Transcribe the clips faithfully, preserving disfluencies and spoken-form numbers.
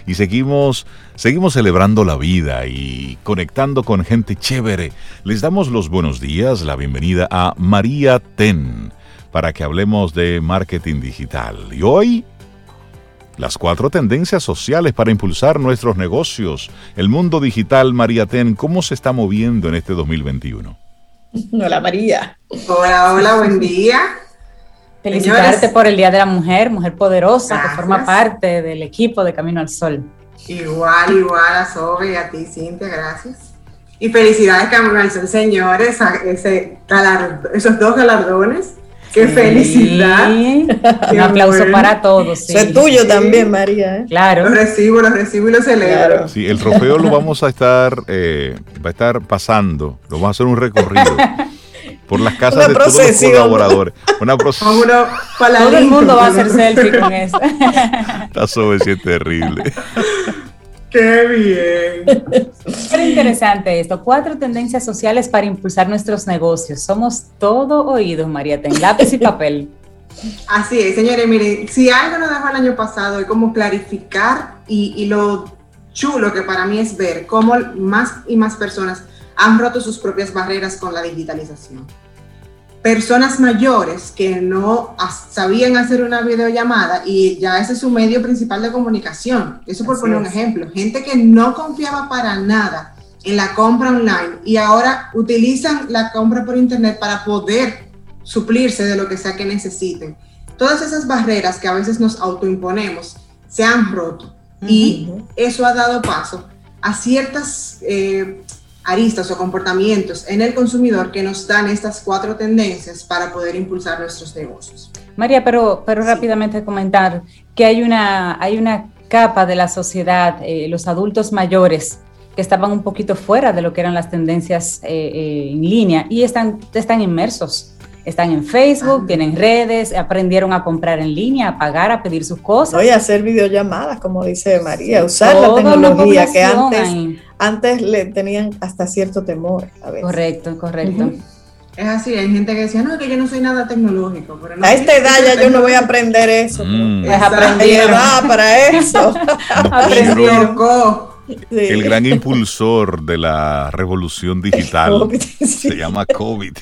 y seguimos, seguimos celebrando la vida y conectando con gente chévere. Les damos los buenos días, la bienvenida a María Ten para que hablemos de marketing digital. Y hoy, las cuatro tendencias sociales para impulsar nuestros negocios. El mundo digital, María Ten, ¿cómo se está moviendo en este dos mil veintiuno? Hola, María. Hola, hola, buen día. Felicitarte Señores, por el Día de la Mujer, mujer poderosa, gracias. que forma parte del equipo de Camino al Sol. Igual, igual a Sobe y a ti, Cintia, gracias. Y felicidades, Camino al Sol, señores, a ese galardo, esos dos galardones. ¡Qué Sí. felicidad! Un aplauso bueno. para todos. Sí. Eso es tuyo Sí. también, María, ¿eh? Claro. Los recibo, los recibo y los celebro. Claro. Sí, el trofeo lo vamos a estar, eh, va a estar pasando, lo vamos a hacer un recorrido por las casas Una de todos los procesión. colaboradores. Una procesión. Vámonos para la Todo el lista, mundo va a para hacer la selfie con eso. Esta Sobe sí es terrible. ¡Qué bien! Súper interesante esto. Cuatro tendencias sociales para impulsar nuestros negocios. Somos todo oídos, María Ten, lápiz y papel. Así es, señores, miren, si algo nos dejó el año pasado es como clarificar y, y lo chulo que para mí es ver cómo más y más personas han roto sus propias barreras con la digitalización. Personas mayores que no as- sabían hacer una videollamada y ya ese es su medio principal de comunicación. Eso por Así poner un es. ejemplo. Gente que no confiaba para nada en la compra online y ahora utilizan la compra por internet para poder suplirse de lo que sea que necesiten. Todas esas barreras que a veces nos autoimponemos se han roto y eso ha dado paso a ciertas eh, aristas o comportamientos en el consumidor que nos dan estas cuatro tendencias para poder impulsar nuestros negocios. María, pero, pero Sí. rápidamente comentar que hay una, hay una capa de la sociedad, eh, los adultos mayores, que estaban un poquito fuera de lo que eran las tendencias eh, eh, en línea y están, están inmersos. Están en Facebook, Ah. tienen redes, aprendieron a comprar en línea, a pagar, a pedir sus cosas. Oye, hacer videollamadas, como dice María, Sí, usar la toda una tecnología que población antes, ahí. antes le tenían hasta cierto temor a veces. Correcto, correcto. Ujú. Es así, hay gente que decía, no, que yo no soy nada tecnológico. Pero no, A esta edad ya yo no voy a aprender eso. Mm. Pues Exacto. Hay aprendieron. edad para eso. Aprendieron. Loco. Sí. El gran impulsor de la revolución digital Sí. se llama COVID.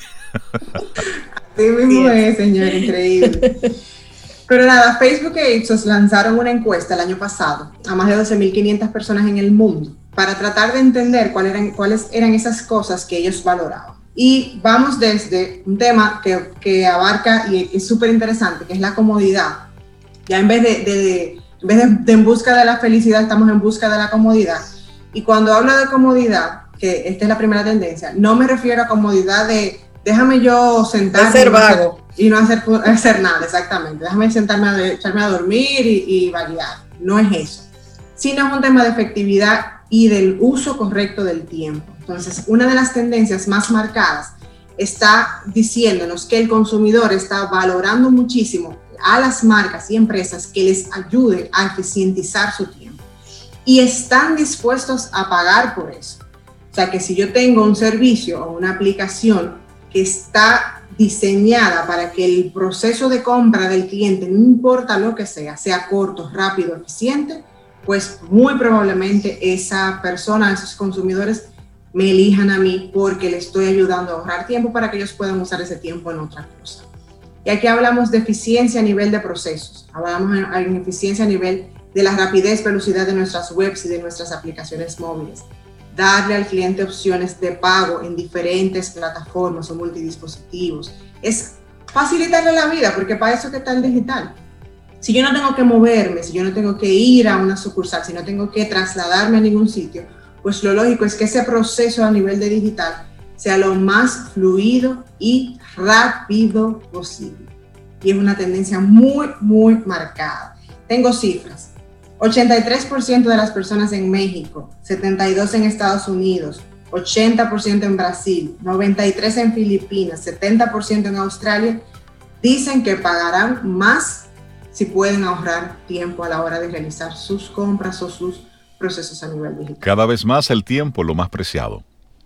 Sí mismo es, señor, increíble. Pero nada, Facebook e Ipsos lanzaron una encuesta el año pasado a más de doce mil quinientas personas en el mundo para tratar de entender cuáles eran, cuáles eran esas cosas que ellos valoraban. Y vamos desde un tema que, que abarca y es súper interesante, que es la comodidad. Ya en vez de, de, de, en vez de, de en busca de la felicidad, estamos en busca de la comodidad. Y cuando hablo de comodidad, que esta es la primera tendencia, no me refiero a comodidad de déjame yo sentarme De ser y no hacer- vago. y no hacer, hacer nada, exactamente. Déjame sentarme a de- echarme a dormir y, y vaguear. No es eso, sino es un tema de efectividad y del uso correcto del tiempo. Entonces, una de las tendencias más marcadas está diciéndonos que el consumidor está valorando muchísimo a las marcas y empresas que les ayuden a eficientizar su tiempo y están dispuestos a pagar por eso. O sea, que si yo tengo un servicio o una aplicación que está diseñada para que el proceso de compra del cliente, no importa lo que sea, sea corto, rápido, eficiente, pues muy probablemente esa persona, esos consumidores me elijan a mí porque le estoy ayudando a ahorrar tiempo para que ellos puedan usar ese tiempo en otra cosa. Y aquí hablamos de eficiencia a nivel de procesos, hablamos en, en eficiencia a nivel de la rapidez, velocidad de nuestras webs y de nuestras aplicaciones móviles. Darle al cliente opciones de pago en diferentes plataformas o multidispositivos. Es facilitarle la vida, porque para eso que está el digital. Si yo no tengo que moverme, si yo no tengo que ir a una sucursal, si no tengo que trasladarme a ningún sitio, pues lo lógico es que ese proceso a nivel de digital sea lo más fluido y rápido posible. Y es una tendencia muy, muy marcada. Tengo cifras. ochenta y tres por ciento de las personas en México, setenta y dos por ciento en Estados Unidos, ochenta por ciento en Brasil, noventa y tres por ciento en Filipinas, setenta por ciento en Australia, dicen que pagarán más si pueden ahorrar tiempo a la hora de realizar sus compras o sus procesos a nivel digital. Cada vez más el tiempo, lo más preciado.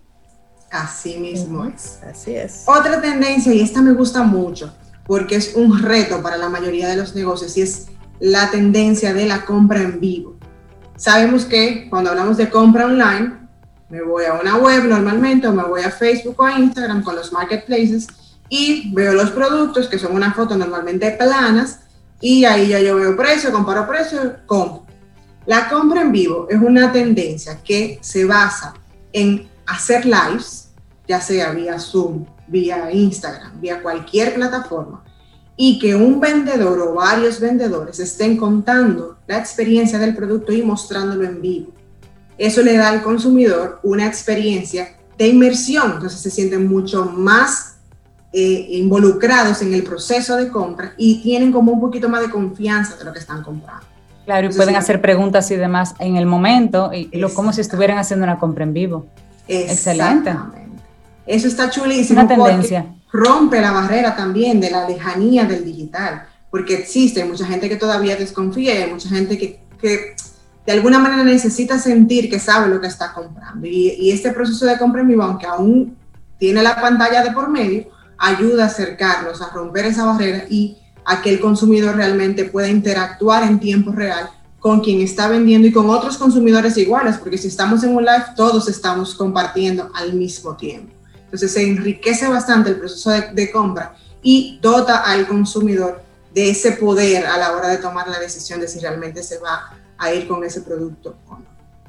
Así mismo Uh-huh. es. Así es. Otra tendencia, y esta me gusta mucho, porque es un reto para la mayoría de los negocios, y es la tendencia de la compra en vivo. sabemos que cuando hablamos de compra online, me voy a una web normalmente o me voy a Facebook o a Instagram con los marketplaces y veo los productos que son una foto normalmente planas y ahí ya yo veo precio, comparo precio, compro. La compra en vivo es una tendencia que se basa en hacer lives, ya sea vía Zoom, vía Instagram, vía cualquier plataforma, y que un vendedor o varios vendedores estén contando la experiencia del producto y mostrándolo en vivo. Eso le da al consumidor una experiencia de inmersión, entonces se sienten mucho más eh, involucrados en el proceso de compra y tienen como un poquito más de confianza de lo que están comprando. Claro, y entonces, pueden hacer preguntas y demás en el momento, y lo, como si estuvieran haciendo una compra en vivo. Excelente. Eso está chulísimo. Una tendencia. Rompe la barrera también de la lejanía del digital, porque existe mucha gente que todavía desconfía y hay mucha gente que, que de alguna manera necesita sentir que sabe lo que está comprando. Y, y este proceso de compra en vivo, aunque aún tiene la pantalla de por medio, ayuda a acercarlos, a romper esa barrera y a que el consumidor realmente pueda interactuar en tiempo real con quien está vendiendo y con otros consumidores iguales, porque si estamos en un live, todos estamos compartiendo al mismo tiempo. Entonces se enriquece bastante el proceso de, de compra y dota al consumidor de ese poder a la hora de tomar la decisión de si realmente se va a ir con ese producto o no.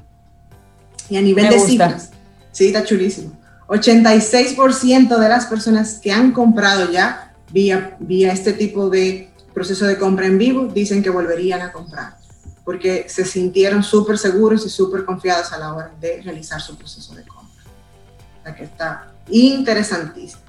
Y a nivel Me de gusta. cifras, sí, está chulísimo. ochenta y seis por ciento de las personas que han comprado ya Vía, vía este tipo de proceso de compra en vivo, dicen que volverían a comprar, porque se sintieron súper seguros y súper confiados a la hora de realizar su proceso de compra. O sea que está interesantísimo.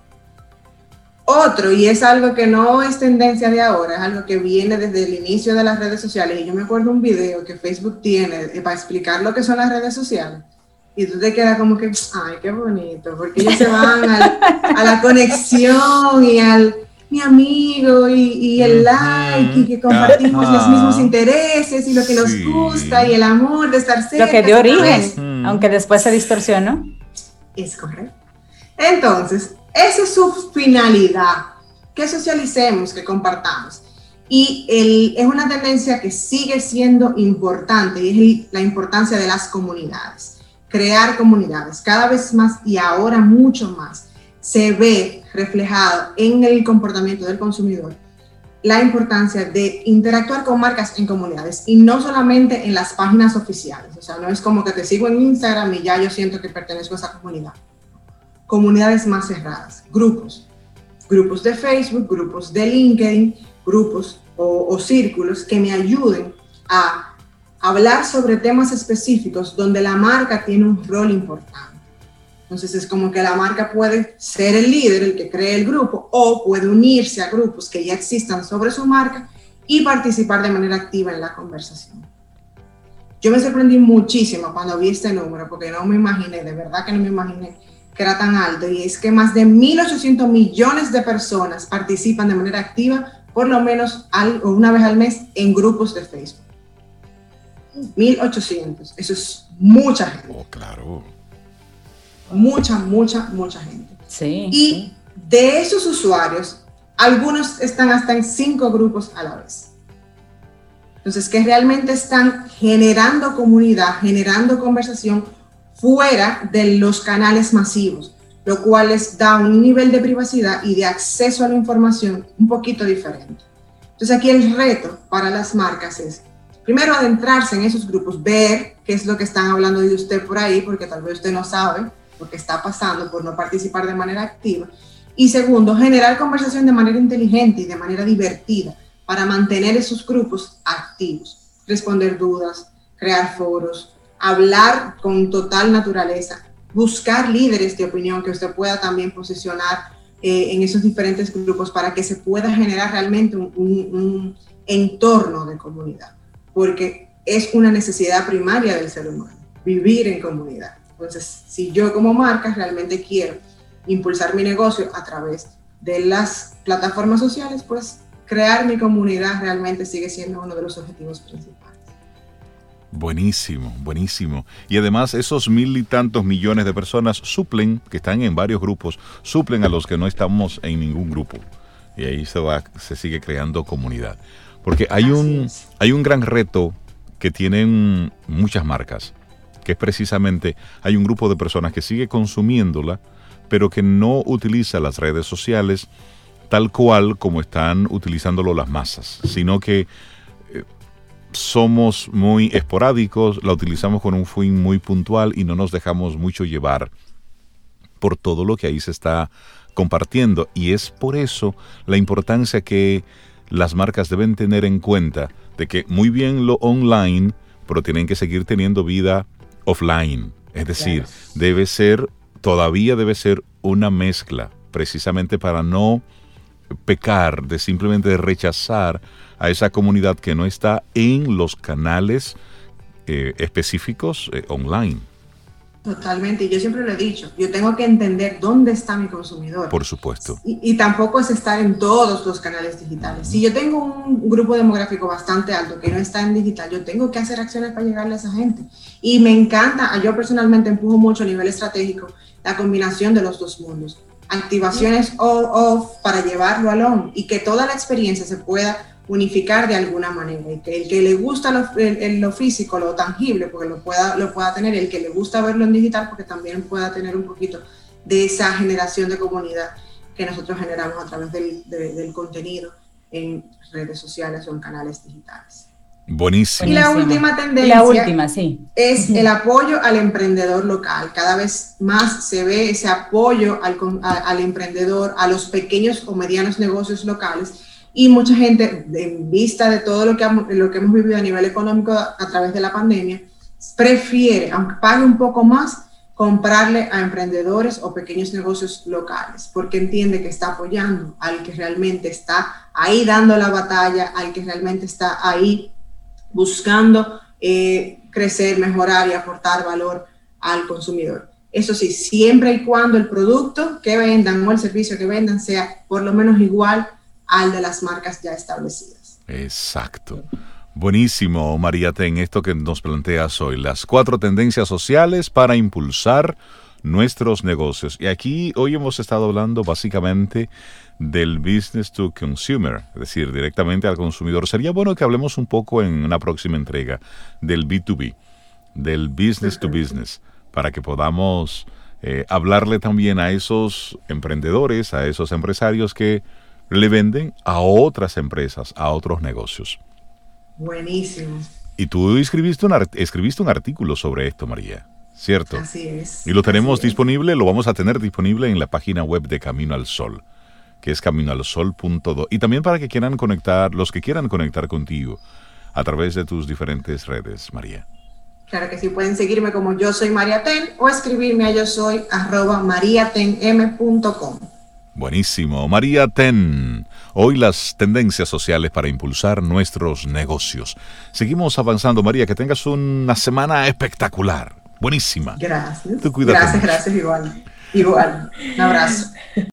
Otro, y es algo que no es tendencia de ahora, es algo que viene desde el inicio de las redes sociales, y yo me acuerdo un video que Facebook tiene para explicar lo que son las redes sociales, y tú te quedas como que, ay, qué bonito, porque ellos se van al, a la conexión y al mi amigo y, y el like y que compartimos Ajá. los mismos intereses y lo que nos sí. gusta y el amor de estar cerca. Lo que dio origen, mm. aunque después se distorsionó. Es correcto. Entonces, esa es su finalidad, que socialicemos, que compartamos. Y el, es una tendencia que sigue siendo importante y es el, la importancia de las comunidades. Crear comunidades, cada vez más y ahora mucho más, se ve reflejado en el comportamiento del consumidor la importancia de interactuar con marcas en comunidades y no solamente en las páginas oficiales. O sea, no es como que te sigo en Instagram y ya yo siento que pertenezco a esa comunidad. Comunidades más cerradas, grupos, grupos de Facebook, grupos de LinkedIn, grupos o, o círculos que me ayuden a hablar sobre temas específicos donde la marca tiene un rol importante. Entonces es como que la marca puede ser el líder, el que cree el grupo, o puede unirse a grupos que ya existan sobre su marca y participar de manera activa en la conversación. Yo me sorprendí muchísimo cuando vi este número, porque no me imaginé, de verdad que no me imaginé que era tan alto, y es que más de mil ochocientos millones de personas participan de manera activa, por lo menos al, o una vez al mes, en grupos de Facebook. mil ochocientos, eso es mucha gente. Oh, claro. Mucha, mucha, mucha gente. Sí. Y sí. de esos usuarios, algunos están hasta en cinco grupos a la vez. Entonces, que realmente están generando comunidad, generando conversación fuera de los canales masivos, lo cual les da un nivel de privacidad y de acceso a la información un poquito diferente. Entonces, aquí el reto para las marcas es, primero, adentrarse en esos grupos, ver qué es lo que están hablando de usted por ahí, porque tal vez usted no sabe lo que está pasando por no participar de manera activa. Y segundo, generar conversación de manera inteligente y de manera divertida para mantener esos grupos activos, responder dudas, crear foros, hablar con total naturaleza, buscar líderes de opinión que usted pueda también posicionar eh, en esos diferentes grupos para que se pueda generar realmente un, un, un entorno de comunidad, porque es una necesidad primaria del ser humano, vivir en comunidad. Entonces, si yo como marca realmente quiero impulsar mi negocio a través de las plataformas sociales, pues crear mi comunidad realmente sigue siendo uno de los objetivos principales. Buenísimo, buenísimo. Y además esos mil y tantos millones de personas suplen, que están en varios grupos, suplen a los que no estamos en ningún grupo. Y ahí se va, se sigue creando comunidad. Porque hay un, hay un gran reto que tienen muchas marcas, que es precisamente, hay un grupo de personas que sigue consumiéndola, pero que no utiliza las redes sociales tal cual como están utilizándolo las masas, sino que eh, somos muy esporádicos, la utilizamos con un fin muy puntual y no nos dejamos mucho llevar por todo lo que ahí se está compartiendo. Y es por eso la importancia que las marcas deben tener en cuenta de que muy bien lo online, pero tienen que seguir teniendo vida offline. Es decir, claro, debe ser, todavía debe ser una mezcla, precisamente para no pecar de simplemente rechazar a esa comunidad que no está en los canales eh, específicos eh, online. Totalmente, y yo siempre lo he dicho, yo tengo que entender dónde está mi consumidor. Por supuesto. Y, y tampoco es estar en todos los canales digitales. Si yo tengo un grupo demográfico bastante alto que no está en digital, yo tengo que hacer acciones para llegarle a esa gente. Y me encanta, yo personalmente empujo mucho a nivel estratégico la combinación de los dos mundos. Activaciones on-off para llevarlo al on y que toda la experiencia se pueda unificar de alguna manera, y que el que le gusta lo, el, lo físico, lo tangible, porque lo pueda, lo pueda tener, el que le gusta verlo en digital, porque también pueda tener un poquito de esa generación de comunidad que nosotros generamos a través del, de, del contenido en redes sociales o en canales digitales. Buenísimo. Y la última tendencia la última, sí. es el apoyo al emprendedor local. Cada vez más se ve ese apoyo al, al emprendedor, a los pequeños o medianos negocios locales. Y mucha gente, en vista de todo lo que, lo que hemos vivido a nivel económico a, a través de la pandemia, prefiere, aunque pague un poco más, comprarle a emprendedores o pequeños negocios locales, porque entiende que está apoyando al que realmente está ahí dando la batalla, al que realmente está ahí buscando eh, crecer, mejorar y aportar valor al consumidor. Eso sí, siempre y cuando el producto que vendan o el servicio que vendan sea por lo menos igual al de las marcas ya establecidas. Exacto. Buenísimo, María Ten, esto que nos planteas hoy, las cuatro tendencias sociales para impulsar nuestros negocios. Y aquí hoy hemos estado hablando básicamente del business to consumer, es decir, directamente al consumidor. Sería bueno que hablemos un poco en una próxima entrega del B dos B, del business to business, para que podamos eh, hablarle también a esos emprendedores, a esos empresarios que le venden a otras empresas, a otros negocios. Buenísimo. Y tú escribiste un, art- escribiste un artículo sobre esto, María, ¿cierto? Así es. Y lo tenemos así disponible, es. Lo vamos a tener disponible en la página web de Camino al Sol, que es camino al sol punto do. Y también para que quieran conectar, los que quieran conectar contigo a través de tus diferentes redes, María. Claro que sí, pueden seguirme como yo soy María Ten o escribirme a yo soy arroba mariatenm punto com. Buenísimo. María Ten, hoy las tendencias sociales para impulsar nuestros negocios. Seguimos avanzando, María, que tengas una semana espectacular. Buenísima. Gracias. Tú cuídate gracias, mucho. gracias, igual. Igual. Un abrazo.